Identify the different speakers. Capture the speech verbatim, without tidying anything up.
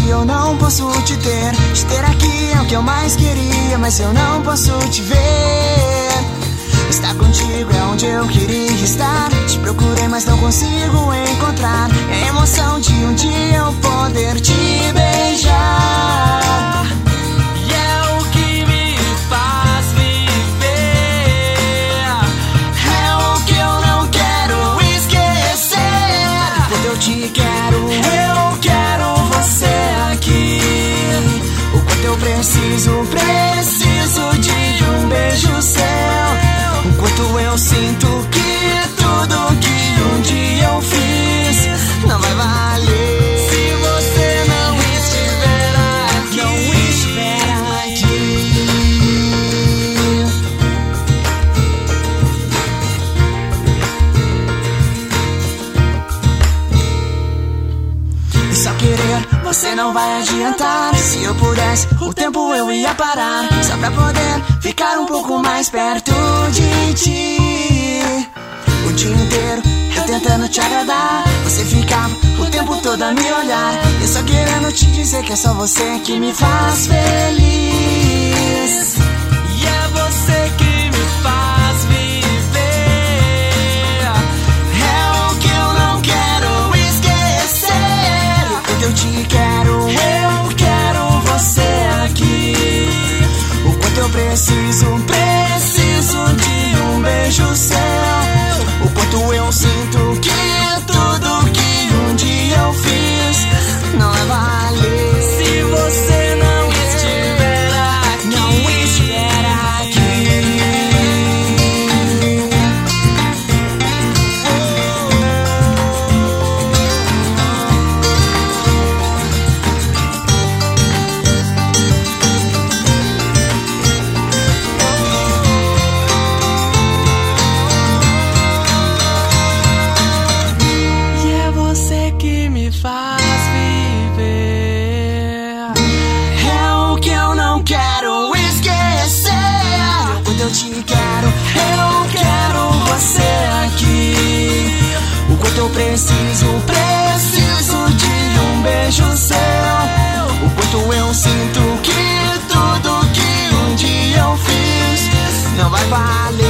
Speaker 1: que eu não posso te ter. Te ter aqui é o que eu mais queria, mas eu não posso te ver. Estar contigo é onde eu queria estar. Te procurei, mas não consigo encontrar. É a emoção de um dia eu poder te beijar.
Speaker 2: E é o que me faz viver.
Speaker 1: É o que eu não quero esquecer. Enquanto eu te quero, eu quero você aqui. O quanto eu preciso, preciso de um beijo seu. Enquanto eu sinto que tudo que um dia eu fiz não vai valer
Speaker 2: se você não estiver aqui.
Speaker 1: Não estiver aqui. E só querer você não vai adiantar. Se eu pudesse, o tempo eu ia parar, só pra poder ficar um pouco mais perto de ti. O dia inteiro eu tentando te agradar, você ficava o tempo todo a me olhar. Eu só querendo te dizer que é só você que me faz feliz.
Speaker 2: E é você que me faz viver.
Speaker 1: É o que eu não quero esquecer. Quando eu te quero, eu quero você aqui. O quanto eu preciso, preciso de um beijo seu. O quanto eu sinto que tudo que um dia eu fiz não vai valer
Speaker 2: se você não estiver aqui.
Speaker 1: Não estiver aqui.
Speaker 2: Que me faz viver.
Speaker 1: É o que eu não quero esquecer. Quando eu te quero, eu quero você aqui. O quanto eu preciso, preciso de um beijo seu. O quanto eu sinto que tudo que um dia eu fiz não vai valer